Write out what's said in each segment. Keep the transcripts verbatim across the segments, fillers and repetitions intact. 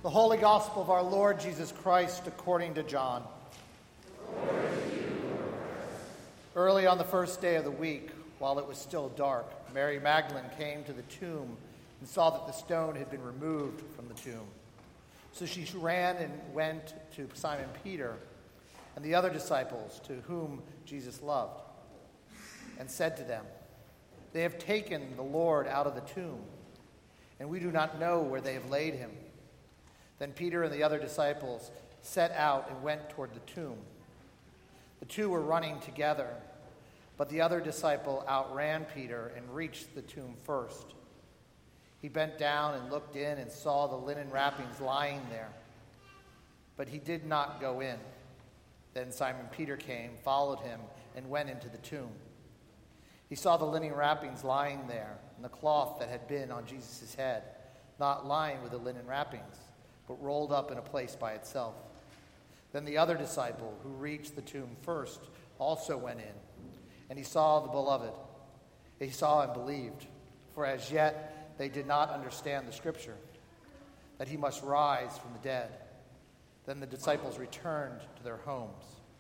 The Holy Gospel of our Lord Jesus Christ according to John. Glory to you, Lord. Early on the first day of the week, while it was still dark, Mary Magdalene came to the tomb and saw that the stone had been removed from the tomb. So she ran and went to Simon Peter and the other disciples to whom Jesus loved, and said to them, "They have taken the Lord out of the tomb, and we do not know where they have laid him." Then Peter and the other disciples set out and went toward the tomb. The two were running together, but the other disciple outran Peter and reached the tomb first. He bent down and looked in and saw the linen wrappings lying there, but he did not go in. Then Simon Peter came, followed him, and went into the tomb. He saw the linen wrappings lying there, and the cloth that had been on Jesus' head, not lying with the linen wrappings, but rolled up in a place by itself. Then the other disciple, who reached the tomb first, also went in, and he saw the beloved. He saw and believed, for as yet they did not understand the scripture, that he must rise from the dead. Then the disciples returned to their homes.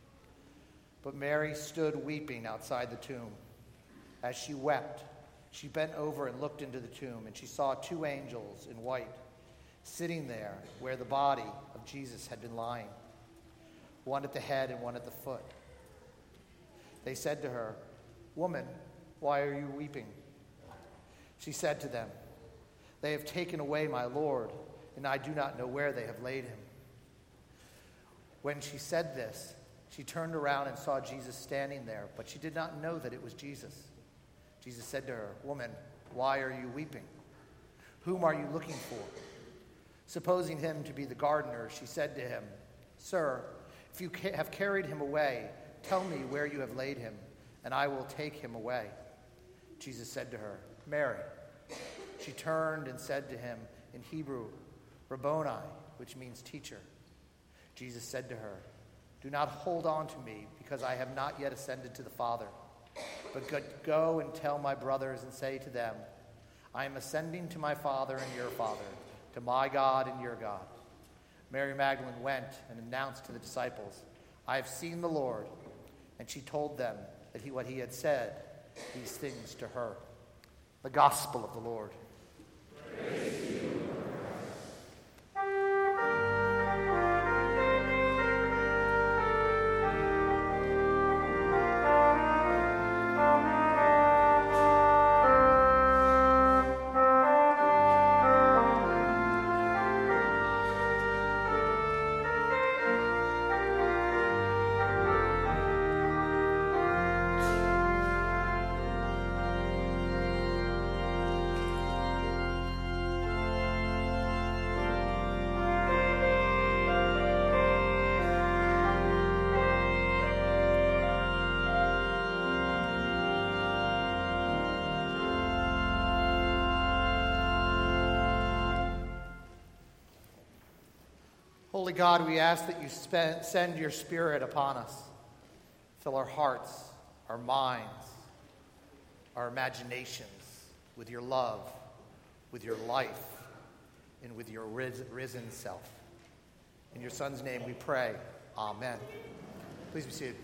But Mary stood weeping outside the tomb. As she wept, she bent over and looked into the tomb, and she saw two angels in white, sitting there where the body of Jesus had been lying, one at the head and one at the foot. They said to her, "Woman, why are you weeping?" She said to them, "They have taken away my Lord, and I do not know where they have laid him." When she said this, she turned around and saw Jesus standing there, but she did not know that it was Jesus. Jesus said to her, "Woman, why are you weeping? Whom are you looking for?" Supposing him to be the gardener, she said to him, "Sir, if you ca- have carried him away, tell me where you have laid him, and I will take him away." Jesus said to her, "Mary." She turned and said to him in Hebrew, "Rabboni," which means teacher. Jesus said to her, "Do not hold on to me, because I have not yet ascended to the Father. But go and tell my brothers and say to them, I am ascending to my Father and your Father, to my God and your God." Mary Magdalene went and announced to the disciples, "I have seen the Lord." And she told them that he, what he had said, these things to her. The Gospel of the Lord. Praise to you, Lord. Holy God, we ask that you spend, send your Spirit upon us. Fill our hearts, our minds, our imaginations with your love, with your life, and with your ris- risen self. In your Son's name we pray. Amen. Please be seated.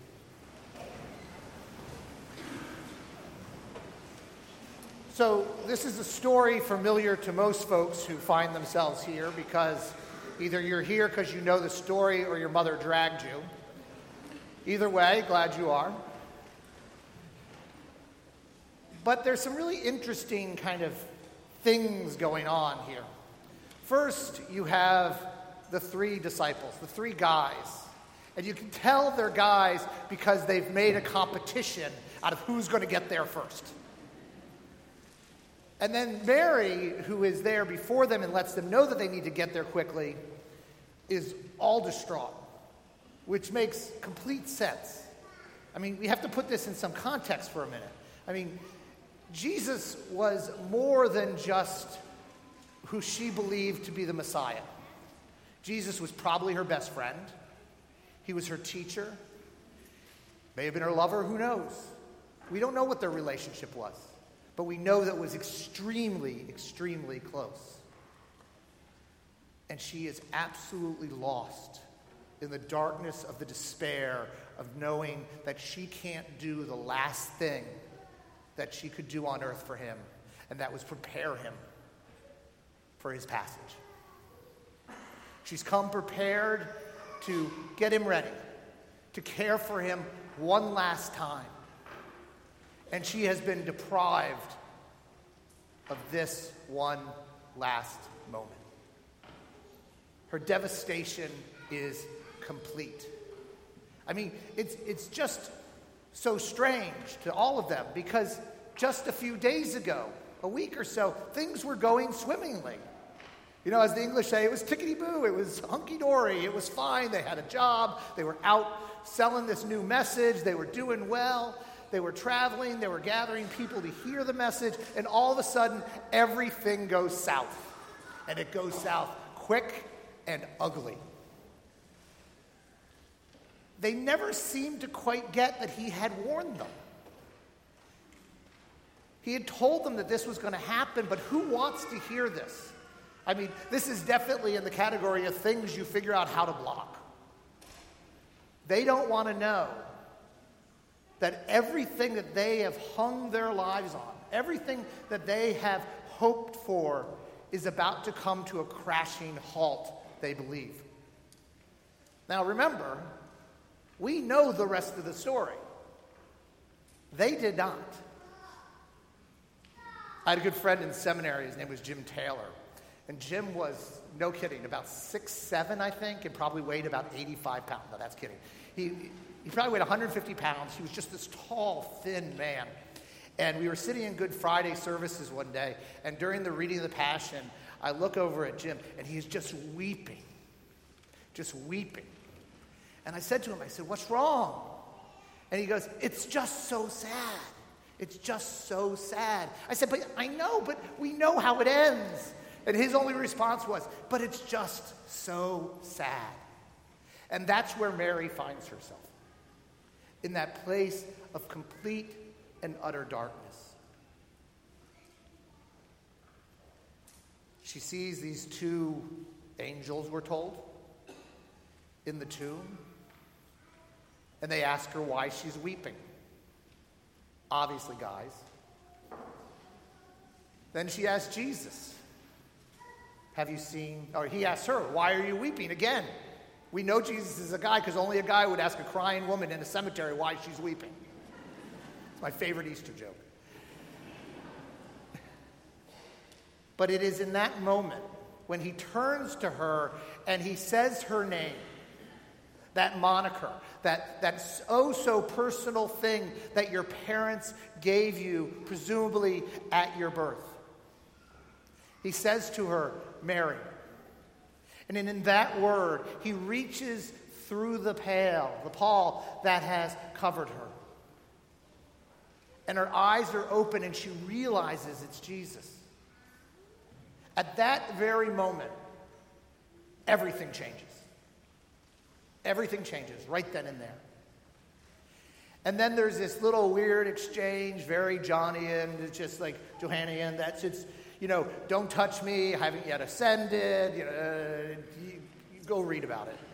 So this is a story familiar to most folks who find themselves here, because either you're here because you know the story or your mother dragged you. Either way, glad you are. But there's some really interesting kind of things going on here. First, you have the three disciples, the three guys. And you can tell they're guys because they've made a competition out of who's going to get there first. And then Mary, who is there before them and lets them know that they need to get there quickly, is all distraught, which makes complete sense. I mean, we have to put this in some context for a minute. I mean, Jesus was more than just who she believed to be the Messiah. Jesus was probably her best friend. He was her teacher. May have been her lover, who knows? We don't know what their relationship was. But we know that it was extremely, extremely close. And she is absolutely lost in the darkness of the despair of knowing that she can't do the last thing that she could do on earth for him, and that was prepare him for his passage. She's come prepared to get him ready, to care for him one last time. And she has been deprived of this one last moment. Her devastation is complete. I mean, it's it's just so strange to all of them, because just a few days ago, a week or so, things were going swimmingly. You know, as the English say, it was tickety-boo, it was hunky-dory, it was fine, they had a job, they were out selling this new message, they were doing well, they were traveling, they were gathering people to hear the message, and all of a sudden, everything goes south. And it goes south quick and ugly. They never seemed to quite get that he had warned them. He had told them that this was going to happen, but who wants to hear this? I mean, this is definitely in the category of things you figure out how to block. They don't want to know that everything that they have hung their lives on, everything that they have hoped for, is about to come to a crashing halt, they believe. Now remember, we know the rest of the story. They did not. I had a good friend in seminary, his name was Jim Taylor. And Jim was, no kidding, about six seven, I think, and probably weighed about eighty-five pounds. No, that's kidding. He, he probably weighed one hundred fifty pounds. He was just this tall, thin man. And we were sitting in Good Friday services one day, and during the reading of the Passion, I look over at Jim, and he's just weeping. Just weeping. And I said to him, I said, "What's wrong?" And he goes, "It's just so sad. It's just so sad." I said, "But I know, but we know how it ends." And his only response was, "But it's just so sad." And that's where Mary finds herself, in that place of complete and utter darkness. She sees these two angels, we're told, in the tomb, and they ask her why she's weeping. Obviously, guys. Then she asks Jesus, "Have you seen," or he asks her, "Why are you weeping?" Again, we know Jesus is a guy because only a guy would ask a crying woman in a cemetery why she's weeping. It's my favorite Easter joke. But it is in that moment when he turns to her and he says her name, that moniker, that, that oh so personal thing that your parents gave you, presumably at your birth. He says to her, "Mary." And in that word, he reaches through the pall, the pall that has covered her. And her eyes are open and she realizes it's Jesus. At that very moment, everything changes. Everything changes right then and there. And then there's this little weird exchange, very Johnian, it's just like Johannian, that's it's, you know, "Don't touch me, I haven't yet ascended," you know, uh, you, you go read about it.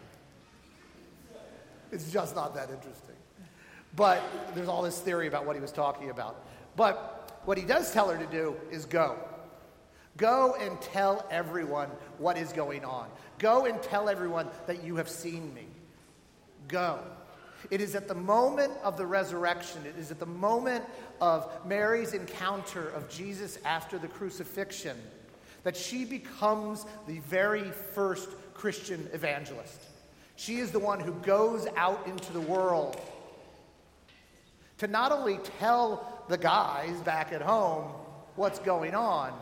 It's just not that interesting. But there's all this theory about what he was talking about. But what he does tell her to do is go. Go and tell everyone what is going on. Go and tell everyone that you have seen me. Go. It is at the moment of the resurrection, it is at the moment of Mary's encounter of Jesus after the crucifixion, that she becomes the very first Christian evangelist. She is the one who goes out into the world to not only tell the guys back at home what's going on,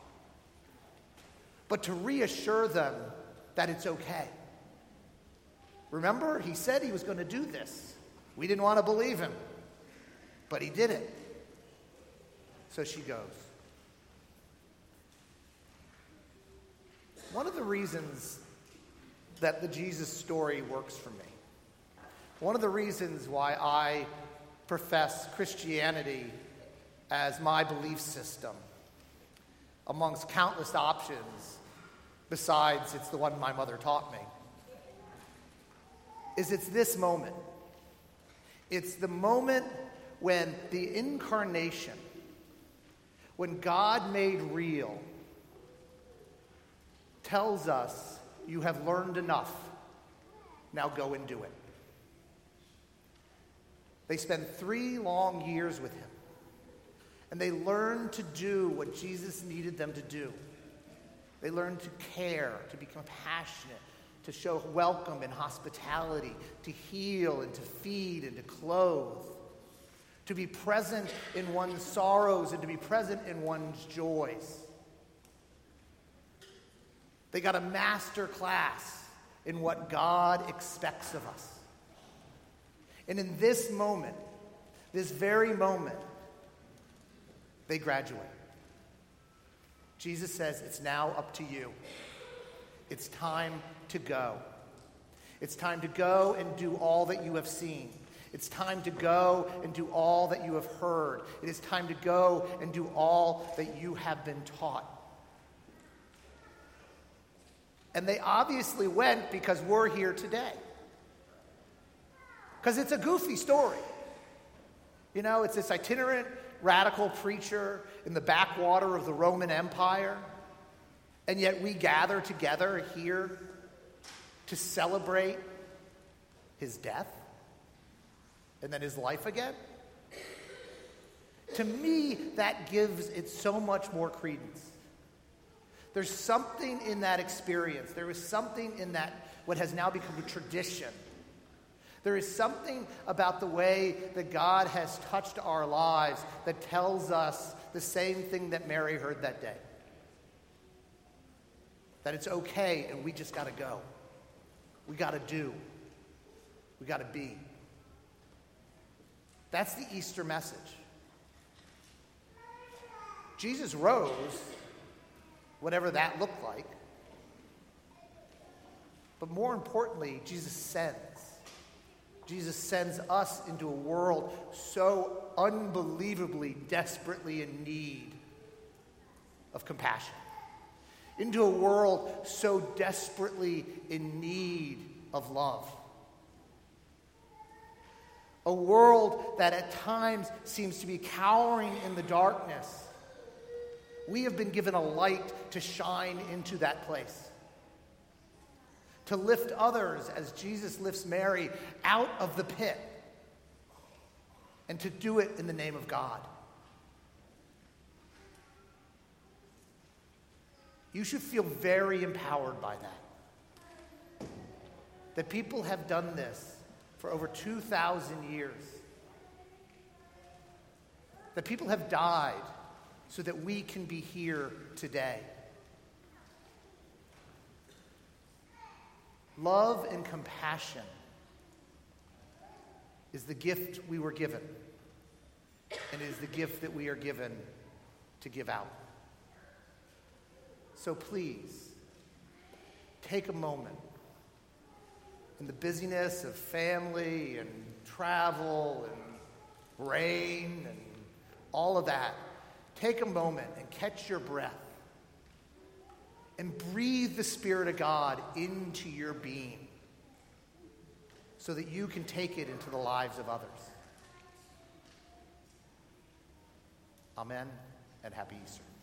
but to reassure them that it's okay. Remember, he said he was going to do this. We didn't want to believe him, but he did it. So she goes. One of the reasons that the Jesus story works for me, one of the reasons why I profess Christianity as my belief system, amongst countless options, besides it's the one my mother taught me, is it's this moment. It's the moment when the incarnation, when God made real, tells us, you have learned enough, now go and do it. They spend three long years with him, and they learn to do what Jesus needed them to do. They learn to care, to be compassionate, to show welcome and hospitality, to heal and to feed and to clothe, to be present in one's sorrows and to be present in one's joys. They got a master class in what God expects of us. And in this moment, this very moment, they graduate. Jesus says, it's now up to you. It's time to go. It's time to go and do all that you have seen. It's time to go and do all that you have heard. It is time to go and do all that you have been taught. And they obviously went because we're here today. Because it's a goofy story. You know, it's this itinerant radical preacher in the backwater of the Roman Empire. And yet we gather together here to celebrate his death and then his life again. To me, that gives it so much more credence. There's something in that experience. There is something in that, what has now become a tradition. There is something about the way that God has touched our lives that tells us the same thing that Mary heard that day. That it's okay and we just got to go. We got to do. We got to be. That's the Easter message. Jesus rose, whatever that looked like. But more importantly, Jesus sends. Jesus sends us into a world so unbelievably, desperately in need of compassion. Into a world so desperately in need of love. A world that at times seems to be cowering in the darkness. We have been given a light to shine into that place. To lift others as Jesus lifts Mary out of the pit. And to do it in the name of God. You should feel very empowered by that. That people have done this for over two thousand years. That people have died so that we can be here today. Love and compassion is the gift we were given, and it is the gift that we are given to give out. So please, take a moment in the busyness of family and travel and rain and all of that. Take a moment and catch your breath. And breathe the Spirit of God into your being so that you can take it into the lives of others. Amen, and happy Easter.